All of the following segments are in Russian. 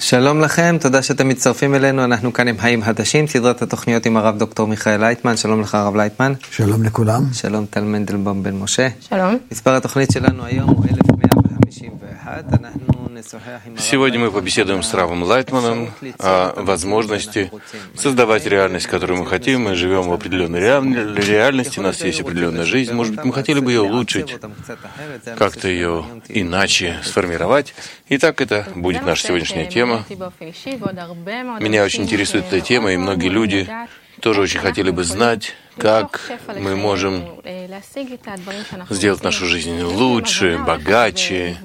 שלום לכם, תודה שאתם מצטרפים אלינו, אנחנו כאן עם חיים חדשים, סדרת התוכניות עם הרב דוקטור מיכאל לייטמן. שלום לך הרב לייטמן. שלום לכולם. שלום טל מנדלבום בן משה. שלום. מספר התוכנית שלנו היום הוא 1151, אנחנו נשוחח עם... Сегодня мы побеседуем с Равом Лайтманом о возможности создавать реальность, которую мы хотим. Мы живем в определенной реальности, у нас есть определенная жизнь. Может быть, мы хотели бы ее улучшить, как-то ее иначе сформировать. Итак, это будет наша сегодняшняя тема. Меня очень интересует эта тема, и многие люди тоже очень хотели бы знать, как мы можем сделать нашу жизнь лучше, богаче.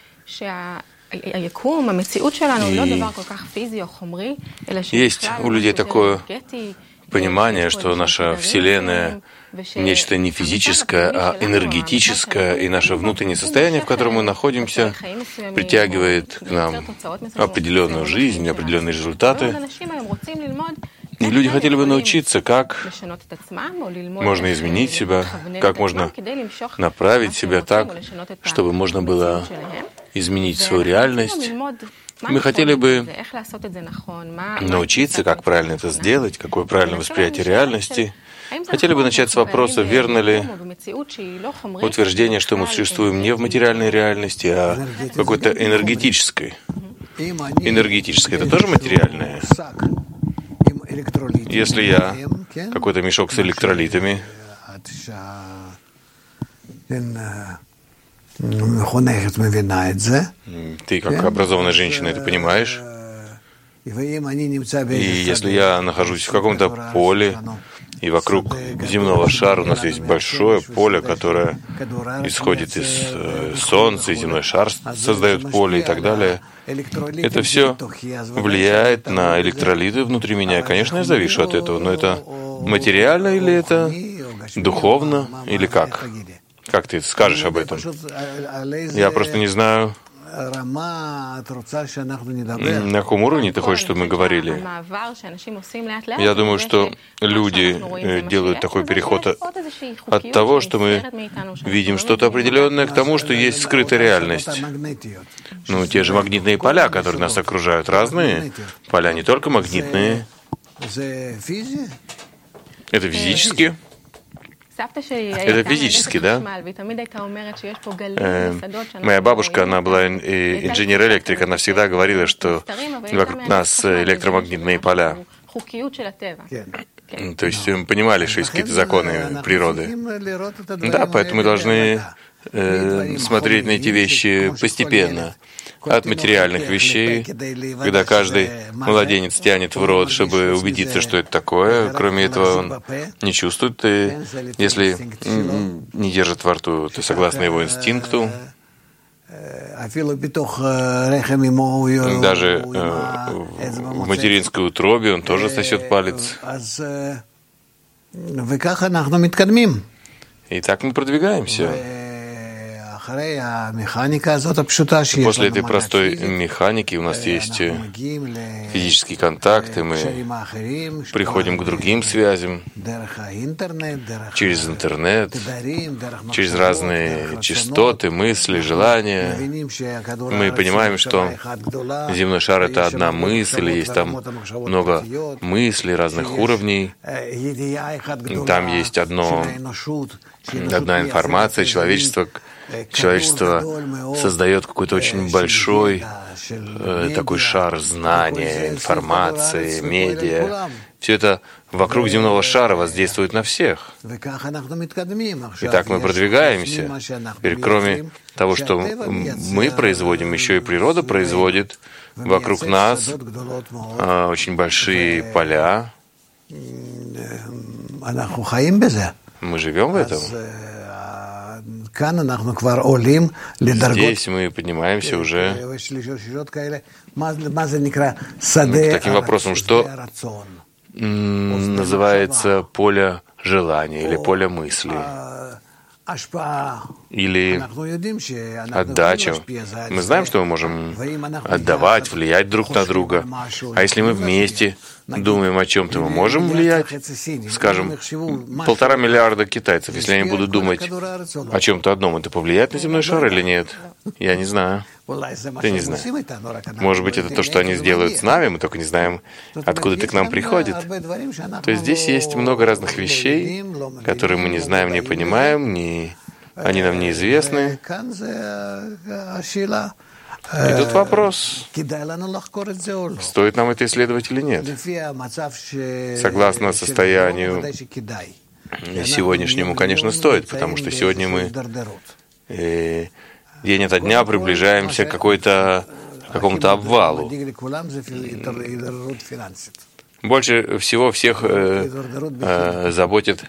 Есть у людей такое понимание, что наша Вселенная нечто не физическое, а энергетическое, и наше внутреннее состояние, в котором мы находимся, притягивает к нам определенную жизнь, определенные результаты. И люди хотели бы научиться, как можно изменить себя, как можно направить себя так, чтобы можно было изменить свою реальность. Мы хотели бы научиться, как правильно это сделать, какое правильное восприятие реальности. Хотели бы начать с вопроса, верно ли утверждение, что мы существуем не в материальной реальности, а в какой-то энергетической. Энергетической — это тоже материальное? Если я какой-то мешок с электролитами, ты, как образованная женщина, это понимаешь? И если я нахожусь в каком-то поле, и вокруг земного шара у нас есть большое поле, которое исходит из Солнца, и земной шар создает поле и так далее, это все влияет на электролиты внутри меня. Конечно, я завишу от этого, но это материально или это духовно, или как? Как ты скажешь об этом? Я просто не знаю, на каком уровне ты хочешь, чтобы мы говорили. Я думаю, что люди делают такой переход от того, что мы видим что-то определенное, к тому, что есть скрытая реальность. Ну, те же магнитные поля, которые нас окружают, разные поля, не только магнитные. Это физически. Это физически, да? Моя бабушка, она была инженер-электрик, она всегда говорила, что вокруг нас электромагнитные поля. То есть мы понимали, что есть какие-то законы природы. Да, поэтому мы должны смотреть на эти вещи постепенно. От материальных вещей, когда каждый младенец тянет в рот, чтобы убедиться, что это такое. Кроме этого, он не чувствует. И если не держит во рту, то согласно его инстинкту. Даже в материнской утробе он тоже сосет палец. И так мы продвигаемся. После этой простой механики у нас есть физический контакт, и мы приходим к другим связям через интернет, через разные частоты, мысли, желания. Мы понимаем, что земной шар — это одна мысль, есть там много мыслей разных уровней. Там есть одна информация, человечество создает какой-то очень большой такой шар знания, информации, медиа. Все это вокруг земного шара воздействует на всех. И так мы продвигаемся. Теперь, кроме того, что мы производим, еще и природа производит вокруг нас очень большие поля. Мы живем в этом. Здесь мы поднимаемся уже к таким вопросам, что называется поле желания или поле мысли, или отдача. Мы знаем, что мы можем отдавать, влиять друг на друга. А если мы вместе думаем о чем-то, мы можем влиять. Скажем, 1,5 миллиарда китайцев, если они будут думать о чем-то одном, это повлияет на земной шар или нет? Я не знаю. Ты не знаешь. Может быть, это то, что они сделают с нами, мы только не знаем, откуда это к нам приходит. То есть здесь есть много разных вещей, которые мы не знаем, не понимаем, они нам неизвестны. И тут вопрос, стоит нам это исследовать или нет. Согласно состоянию сегодняшнему, конечно, стоит, потому что сегодня мы день ото дня приближаемся к какому-то обвалу. Больше всего всех заботит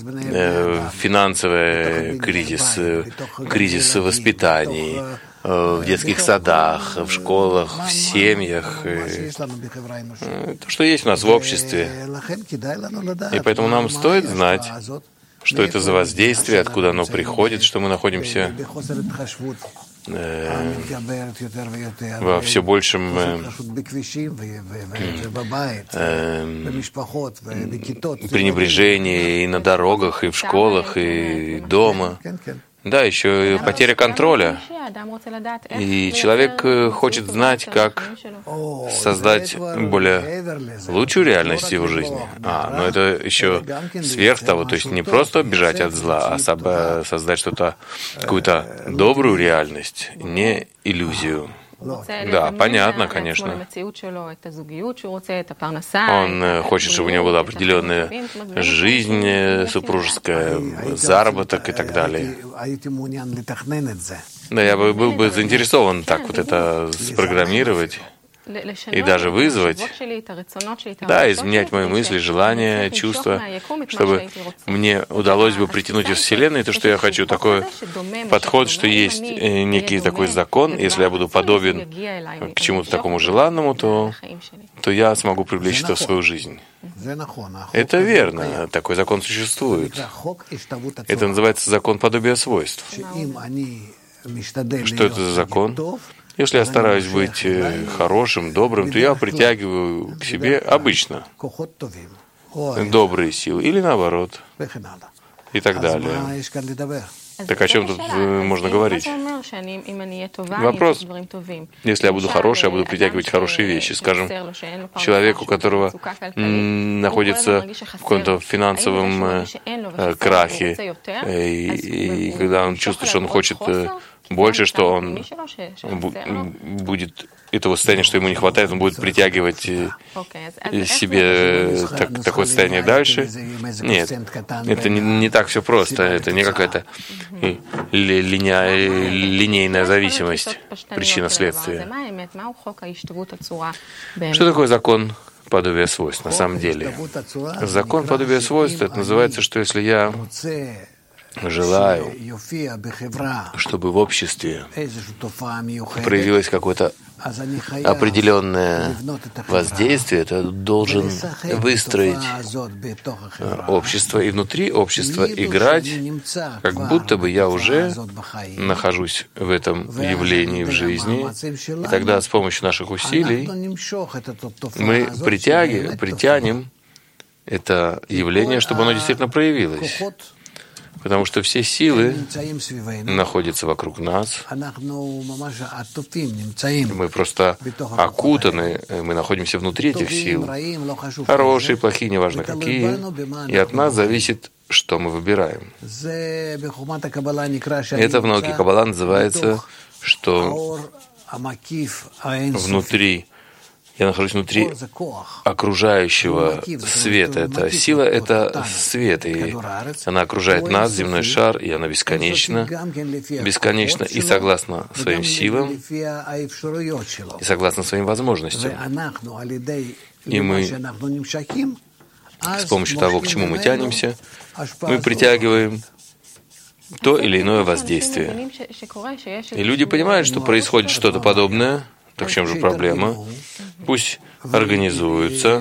финансовый кризис в воспитании, в детских садах, в школах, в семьях, то, что есть у нас в обществе. И поэтому нам стоит знать, что это за воздействие, откуда оно приходит, что мы находимся во все большем пренебрежении и на дорогах, и в школах, и дома. Да, еще и потеря контроля. И человек хочет знать, как создать более лучшую реальность в его жизни. Но это еще сверх того, то есть не просто бежать от зла, а создать какую-то добрую реальность, не иллюзию. Да, понятно, конечно. Он хочет, чтобы у него была определенная жизнь супружеская, заработок и так далее. Да, я был бы заинтересован так вот это спрограммировать и даже вызвать, да, изменять мои мысли, желания, чувства, чтобы мне удалось бы притянуть из Вселенной то, что я хочу, такой подход, что есть некий такой закон, если я буду подобен к чему-то такому желанному, то я смогу привлечь это в свою жизнь. Это верно, такой закон существует. Это называется закон подобия свойств. Что это за закон? Если я стараюсь быть хорошим, добрым, то я притягиваю к себе обычно добрые силы, или наоборот, и так далее. Так о чем тут можно говорить? Вопрос, если я буду хороший, я буду притягивать хорошие вещи. Скажем, человек, у которого находится в каком-то финансовом крахе, и когда он чувствует, что он хочет больше, что он будет этого состояния, что ему не хватает, он будет притягивать себе такое состояние дальше. Нет, это не так все просто. Это не какая-то линейная зависимость, причина-следствие. Что такое закон подобия свойств на самом деле? Закон подобия свойств, это называется, что если я желаю, чтобы в обществе проявилось какое-то определенное воздействие, то должен выстроить общество и внутри общества играть, как будто бы я уже нахожусь в этом явлении в жизни. И тогда с помощью наших усилий мы притянем это явление, чтобы оно действительно проявилось. Потому что все силы находятся вокруг нас. Мы просто окутаны, мы находимся внутри этих сил. Хорошие, плохие, неважно какие. И от нас зависит, что мы выбираем. Это в науке Каббала называется, что я нахожусь внутри окружающего света. Это сила, это свет, и она окружает нас, земной шар, и она бесконечна, и согласно своим силам, и согласно своим возможностям. И мы, с помощью того, к чему мы тянемся, мы притягиваем то или иное воздействие. И люди понимают, что происходит что-то подобное. Так в чем же проблема? Пусть организуются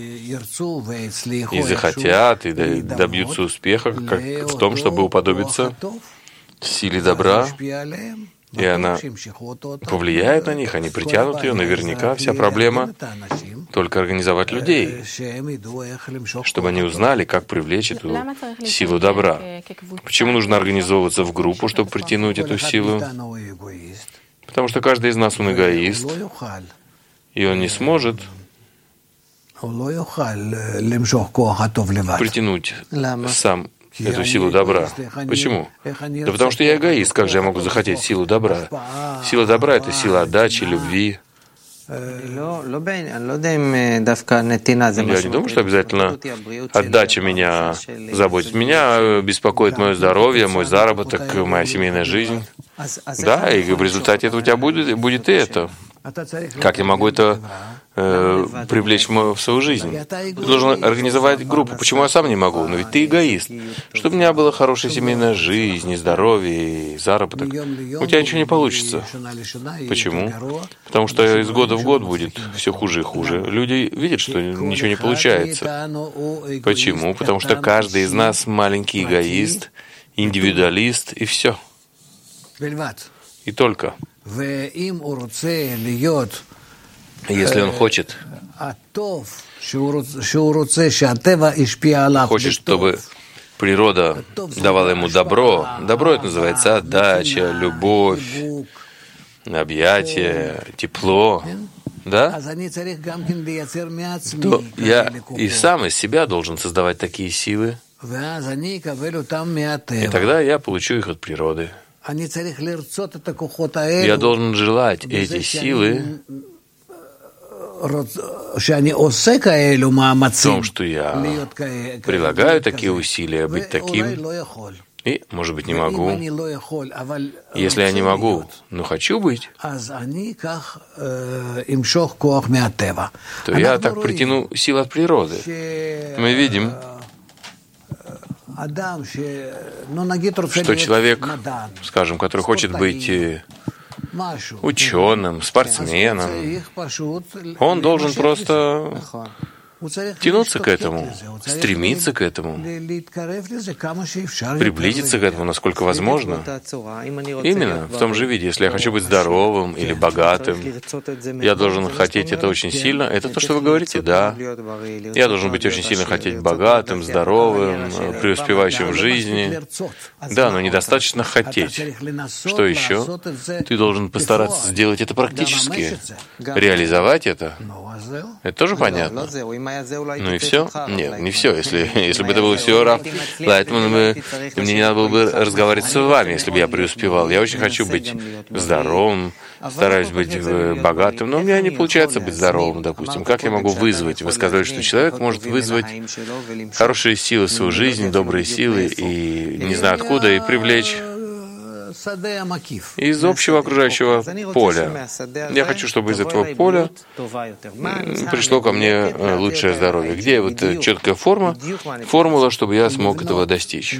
и захотят, и добьются успеха как в том, чтобы уподобиться силе добра, и она повлияет на них, они притянут ее. Наверняка вся проблема только организовать людей, чтобы они узнали, как привлечь эту силу добра. Почему нужно организовываться в группу, чтобы притянуть эту силу? Потому что каждый из нас, он эгоист, и он не сможет притянуть сам эту силу добра. Почему? Да потому что я эгоист. Как же я могу захотеть силу добра? Сила добра — это сила отдачи, любви. Я не думаю, что обязательно отдача меня заботит. Меня беспокоит мое здоровье, мой заработок, моя семейная жизнь. Да, и в результате этого у тебя будет и это. Как я могу это привлечь в свою жизнь? Ты должен организовать группу. Почему я сам не могу? Но ведь ты эгоист. Чтобы у меня была хорошая семейная жизнь, и здоровье, и заработок. У тебя ничего не получится. Почему? Потому что из года в год будет все хуже и хуже. Люди видят, что ничего не получается. Почему? Потому что каждый из нас маленький эгоист, индивидуалист, и все. И только. Если он хочет, чтобы природа давала ему добро, добро это называется отдача, любовь, объятие, тепло, да? То я и сам из себя должен создавать такие силы, и тогда я получу их от природы. Я должен желать эти силы в том, что я прилагаю такие усилия быть таким, и, может быть, не могу. Если я не могу, но хочу быть, то я так притяну силу от природы. Мы видим, что человек, скажем, который хочет быть ученым, спортсменом, он должен просто тянуться к этому, стремиться к этому, приблизиться к этому, насколько возможно. Именно в том же виде. Если я хочу быть здоровым или богатым, я должен хотеть это очень сильно. Это то, что вы говорите, да. Я должен быть очень сильно хотеть богатым, здоровым, преуспевающим в жизни. Да, но недостаточно хотеть. Что еще? Ты должен постараться сделать это практически. Реализовать это. Это тоже понятно. Ну и все? Нет, не все. Если бы это было все, Рав Лайтман, мне не надо было бы разговаривать с вами, если бы я преуспевал. Я очень хочу быть здоровым, стараюсь быть богатым, но у меня не получается быть здоровым, допустим. Как я могу вызвать? Вы сказали, что человек может вызвать хорошие силы в свою жизнь, добрые силы, и не знаю откуда, и привлечь из общего окружающего поля. Я хочу, чтобы из этого поля пришло ко мне лучшее здоровье. Где вот четкая формула, чтобы я смог этого достичь?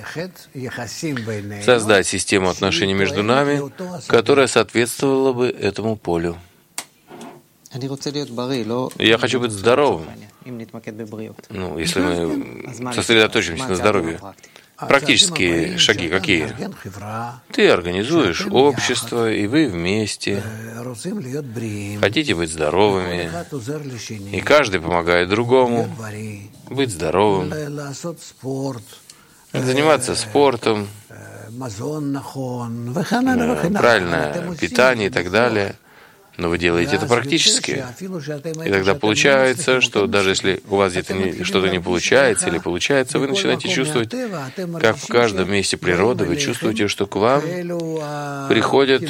Создать систему отношений между нами, которая соответствовала бы этому полю. Я хочу быть здоровым. Ну, если мы сосредоточимся на здоровье. Практические шаги какие? Ты организуешь общество, и вы вместе хотите быть здоровыми, и каждый помогает другому быть здоровым, заниматься спортом, правильное питание и так далее. Но вы делаете это практически. И тогда получается, что даже если у вас где-то что-то не получается или получается, вы начинаете чувствовать, как в каждом месте природы вы чувствуете, что к вам приходят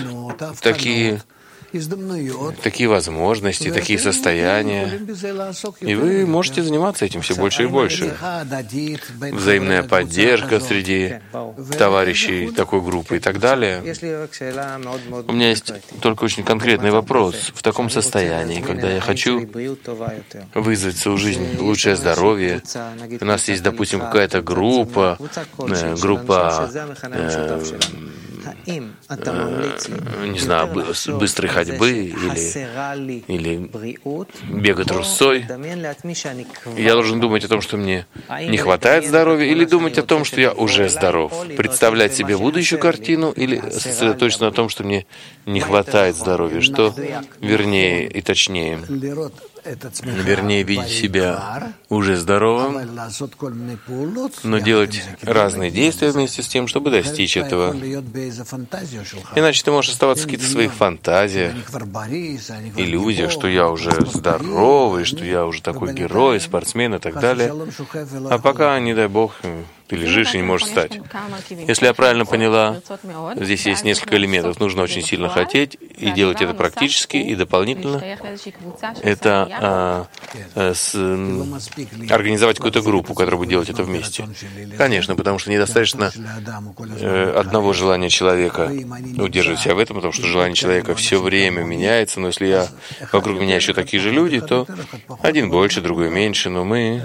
такие возможности, такие состояния, и вы можете заниматься этим все больше и больше. Взаимная поддержка среди товарищей такой группы и так далее. У меня есть только очень конкретный вопрос. В таком состоянии, когда я хочу вызвать в свою жизнь лучшее здоровье, у нас есть, допустим, какая-то группа не знаю, быстрой ходьбы или бега трусцой, я должен думать о том, что мне не хватает здоровья, или думать о том, что я уже здоров? Представлять себе будущую картину или сосредоточиться на том, что мне не хватает здоровья? Что вернее и точнее? Вернее, видеть себя уже здоровым, но делать разные действия вместе с тем, чтобы достичь этого. Иначе ты можешь оставаться в каких-то своих фантазиях, иллюзиях, что я уже здоровый, что я уже такой герой, спортсмен и так далее. А пока, не дай Бог, ты лежишь и не можешь встать. Если я правильно поняла, здесь есть несколько элементов. Нужно очень сильно хотеть и делать это практически и дополнительно. Это организовать какую-то группу, которая будет делать это вместе. Конечно, потому что недостаточно одного желания человека удерживать себя в этом, потому что желание человека все время меняется. Но если вокруг меня еще такие же люди, то один больше, другой меньше, но мы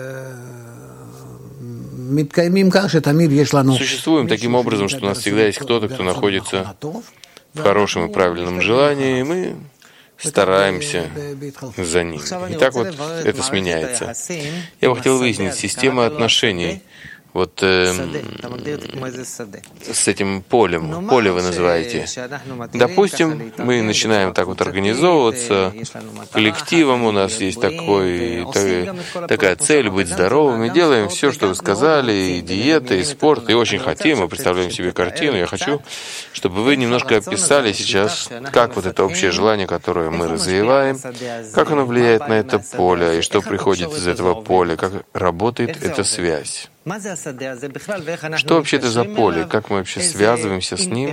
существуем таким образом, что у нас всегда есть кто-то, кто находится в хорошем и правильном желании, и мы стараемся за ним. И так вот это сменяется. Я бы хотел выяснить систему отношений вот с этим полем. Поле вы называете. Допустим, мы начинаем так вот организовываться коллективом, у нас есть такая цель быть здоровыми, делаем все, что вы сказали, и диета, и спорт, и очень хотим, мы представляем себе картину. Я хочу, чтобы вы немножко описали сейчас, как вот это общее желание, которое мы развиваем, как оно влияет на это поле, и что приходит из этого поля, как работает эта связь. Что вообще это за поле? Как мы вообще связываемся с ним?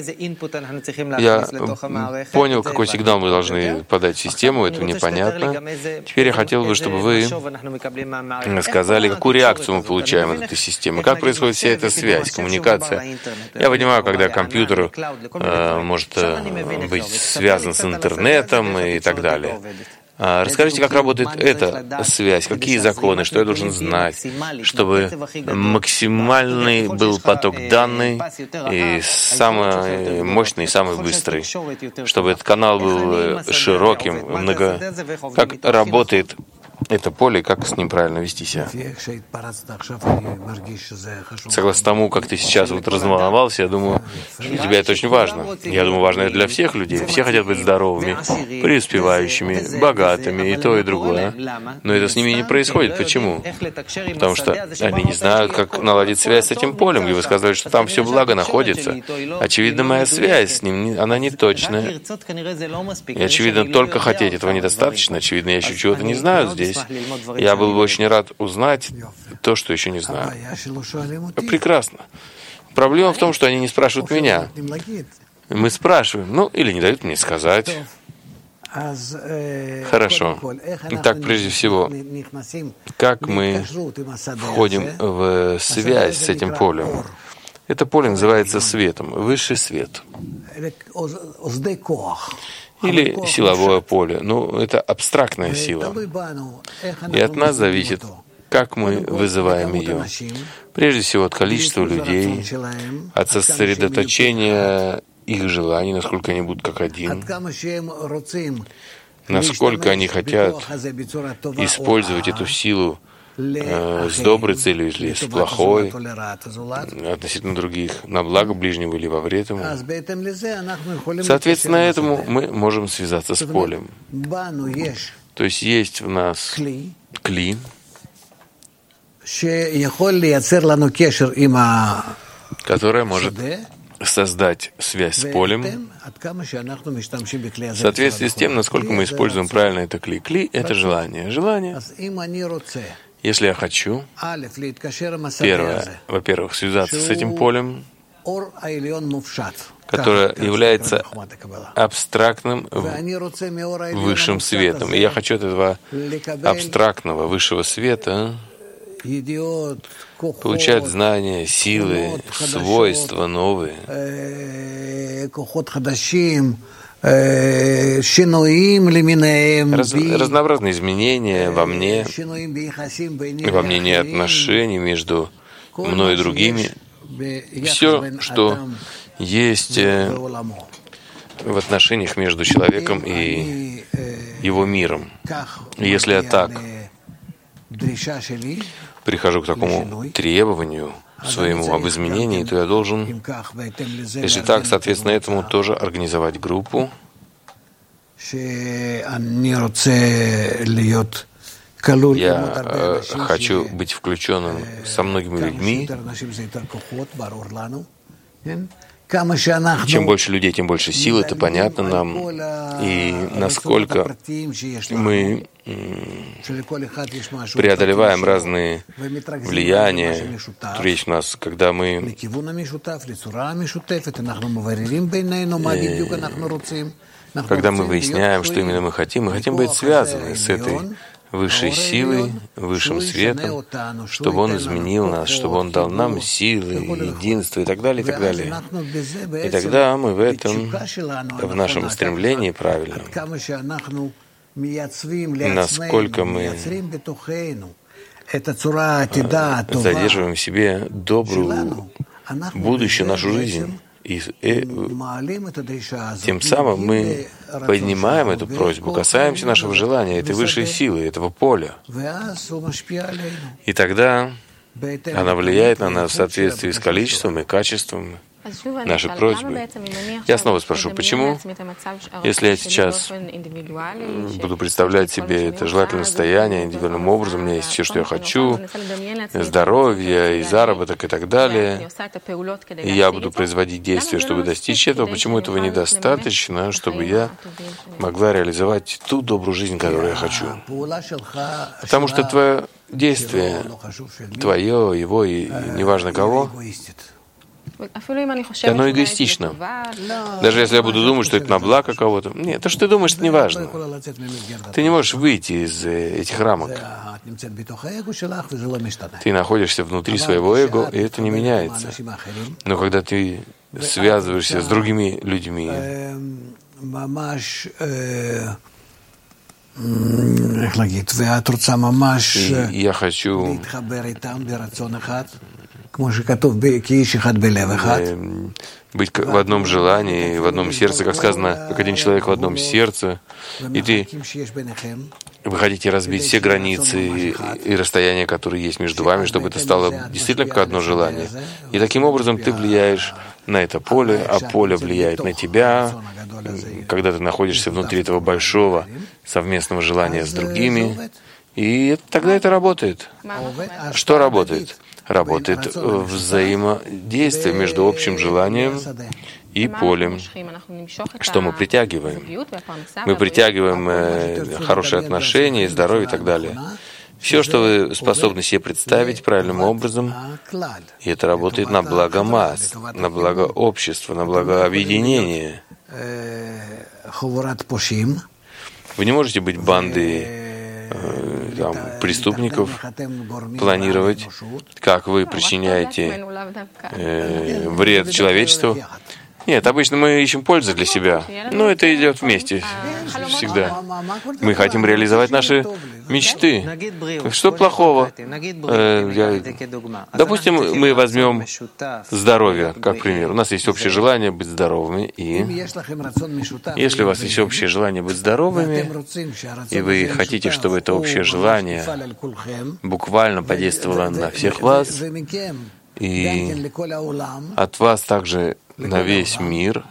Я понял, какой сигнал мы должны подать в систему, это мне понятно. Теперь я хотел бы, чтобы вы сказали, какую реакцию мы получаем от этой системы, как происходит вся эта связь, коммуникация. Я понимаю, когда компьютер может быть связан с интернетом и так далее. Расскажите, как работает эта связь, какие законы, что я должен знать, чтобы максимальный был поток данных и самый мощный, и самый быстрый, чтобы этот канал был широким, как работает это поле, и как с ним правильно вести себя. Согласно тому, как ты сейчас вот разволновался, я думаю, что для тебя это очень важно. Я думаю, важно это для всех людей. Все хотят быть здоровыми, преуспевающими, богатыми, и то, и другое. Но это с ними не происходит. Почему? Потому что они не знают, как наладить связь с этим полем. И вы сказали, что там все благо находится. Очевидно, моя связь с ним, она не точная. И, очевидно, только хотеть этого недостаточно. Очевидно, я еще чего-то не знаю здесь. Я был бы очень рад узнать то, что еще не знаю. Прекрасно. Проблема в том, что они не спрашивают меня. Мы спрашиваем, или не дают мне сказать. Хорошо. Итак, прежде всего, как мы входим в связь с этим полем? Это поле называется светом, высший свет. Или силовое поле. Это абстрактная сила. И от нас зависит, как мы вызываем ее. Прежде всего, от количества людей, от сосредоточения их желаний, насколько они будут как один, насколько они хотят использовать эту силу с доброй целью или с плохой, относительно других, на благо ближнего или во вред ему. Соответственно, этому мы можем связаться с полем. То есть есть в нас кли, которая может создать связь с полем в соответствии с тем, насколько мы используем правильно это кли. Кли — это желание. Желание. Если я хочу, первое, во-первых, связаться с этим полем, которое является абстрактным высшим светом. И я хочу от этого абстрактного высшего света получать знания, силы, свойства новые, разнообразные изменения во мнении отношений между мной и другими. Все, что есть в отношениях между человеком и его миром. И если я так прихожу к такому требованию своему об изменении, то я должен, если так, соответственно, этому тоже организовать группу. Я хочу быть включенным со многими людьми. Чем больше людей, тем больше сил, это понятно нам. И насколько мы преодолеваем разные влияния, которые есть у нас, когда мы выясняем, что именно мы хотим быть связаны с этой высшей силой, высшим светом, чтобы Он изменил нас, чтобы Он дал нам силы, единство и так далее, и так далее. И тогда мы в этом, в нашем стремлении правильном, насколько мы задерживаем в себе добрую, будущую нашу жизнь, и тем самым мы поднимаем эту просьбу, касаемся нашего желания, этой высшей силы, этого поля. И тогда она влияет на нас в соответствии с количеством и качеством нашей просьбы. Я снова спрошу, почему, если я сейчас буду представлять себе это желательное состояние индивидуальным образом, у меня есть все, что я хочу, здоровье, и заработок, и так далее, и я буду производить действия, чтобы достичь этого, почему этого недостаточно, чтобы я могла реализовать ту добрую жизнь, которую я хочу? Потому что твое действие, твое, его, и неважно кого, оно эгоистично. Даже если я буду думать, что это на благо кого-то. Нет, то, что ты думаешь, это не важно. Ты не можешь выйти из этих рамок. Ты находишься внутри своего эго, и это не меняется. Но когда ты связываешься с другими людьми, и я хочу быть в одном желании, в одном сердце, как сказано, как один человек в одном сердце, и вы хотите разбить все границы и расстояния, которые есть между вами, чтобы это стало действительно как одно желание. И таким образом ты влияешь на это поле, а поле влияет на тебя, когда ты находишься внутри этого большого совместного желания с другими, и тогда это работает. Что работает? Работает взаимодействие между общим желанием и полем. Что мы притягиваем? Мы притягиваем хорошие отношения, здоровье и так далее. Все, что вы способны себе представить правильным образом, и это работает на благо масс, на благо общества, на благо объединения. Вы не можете быть бандой преступников, планировать, как вы причиняете вред человечеству. Нет, обычно мы ищем пользу для себя, но это идет вместе всегда. Мы хотим реализовать наши мечты. Что плохого? Допустим, мы возьмем здоровье, как пример. У нас есть общее желание быть здоровыми, и если у вас есть общее желание быть здоровыми, и вы хотите, чтобы это общее желание буквально подействовало на всех вас, и от вас также на весь мир.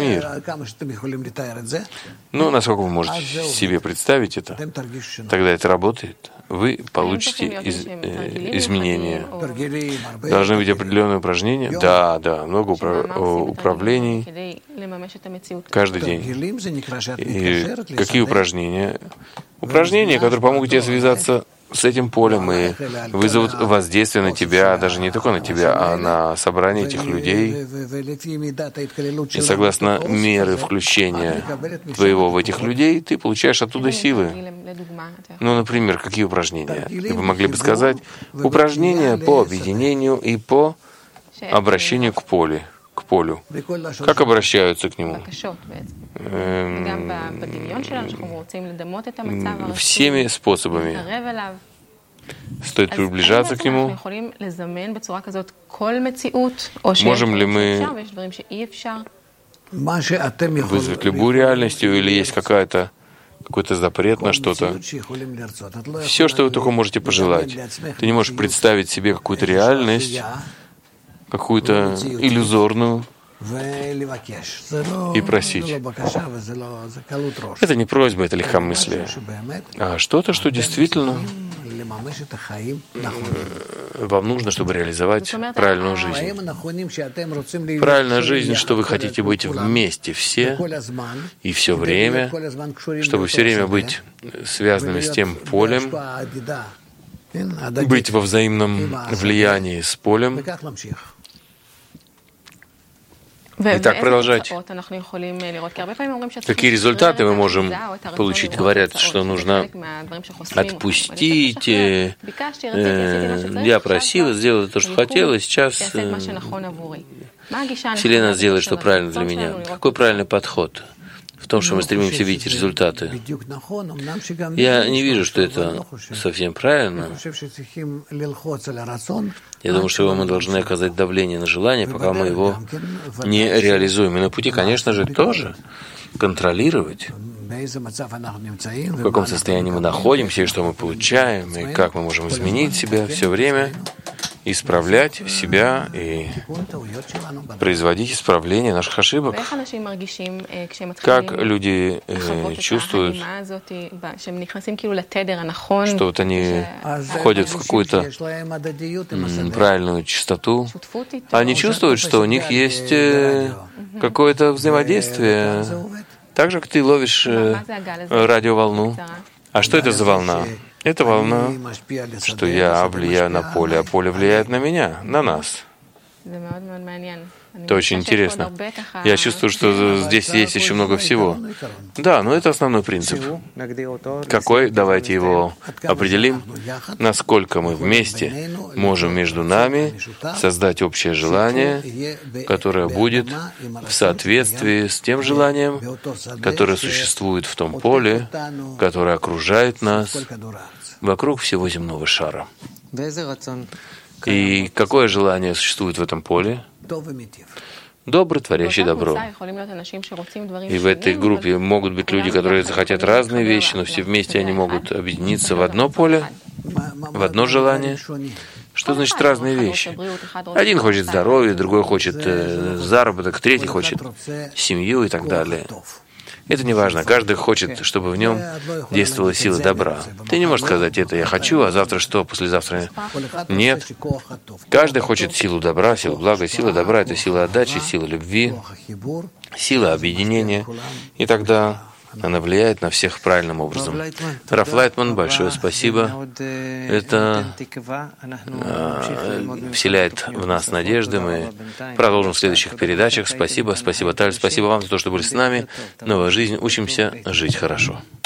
Ну, насколько вы можете себе представить это, тогда это работает. Вы получите изменения. Должны быть определенные упражнения. Да, много управлений каждый день. И какие упражнения? Упражнения, которые помогут тебе связаться с этим полем и вызовут воздействие на тебя, даже не только на тебя, а на собрание этих людей. И согласно меры включения твоего в этих людей, ты получаешь оттуда силы. Ну, например, какие упражнения? И вы могли бы сказать, упражнения по объединению и по обращению к полю. Как обращаются к нему? Всеми способами. Стоит приближаться к Нему. Можем ли мы вызвать любую реальность, или есть какой-то запрет на что-то? Все, что вы только можете пожелать. Ты не можешь представить себе какую-то реальность, какую-то иллюзорную, и просить. Это не просьба, это легкомыслие, а что-то, что действительно вам нужно, чтобы реализовать правильную жизнь. Правильная жизнь, что вы хотите быть вместе все и все время, чтобы все время быть связанными с тем полем, быть во взаимном влиянии с полем. Итак, продолжать. Какие результаты мы можем получить? Говорят, что нужно отпустить. Я просил, сделал то, что хотел, и сейчас Вселенная сделает, что правильно для меня. Какой правильный подход в том, что мы стремимся видеть результаты? Я не вижу, что это совсем правильно. Я думаю, что мы должны оказать давление на желание, пока мы его не реализуем. И на пути, конечно же, тоже контролировать, в каком состоянии мы находимся, и что мы получаем, и как мы можем изменить себя все время, исправлять себя и производить исправление наших ошибок. Как люди чувствуют, что вот они входят в какую-то правильную частоту, они чувствуют, что у них есть какое-то взаимодействие. Так же, как ты ловишь радиоволну. А что это за волна? Это волна, что я влияю на поле, а поле влияет на меня, на нас. Это очень интересно. Я чувствую, что здесь есть еще много всего. Да, но это основной принцип. Какой? Давайте его определим. Насколько мы вместе можем между нами создать общее желание, которое будет в соответствии с тем желанием, которое существует в том поле, которое окружает нас вокруг всего земного шара. И какое желание существует в этом поле? Добрый, творящий добро. И в этой группе могут быть люди, которые захотят разные вещи, но все вместе они могут объединиться в одно поле, в одно желание. Что значит разные вещи? Один хочет здоровья, другой хочет заработок, третий хочет семью и так далее. Это не важно. Каждый хочет, чтобы в нем действовала сила добра. Ты не можешь сказать, это я хочу, а завтра что, послезавтра нет. Каждый хочет силу добра, силу блага. Сила добра — это сила отдачи, сила любви, сила объединения. И тогда она влияет на всех правильным образом. Раф Лайтман, большое спасибо. Это вселяет в нас надежды. Мы продолжим в следующих передачах. Спасибо, спасибо, Таль. Спасибо вам за то, что были с нами. Новая жизнь. Учимся жить хорошо.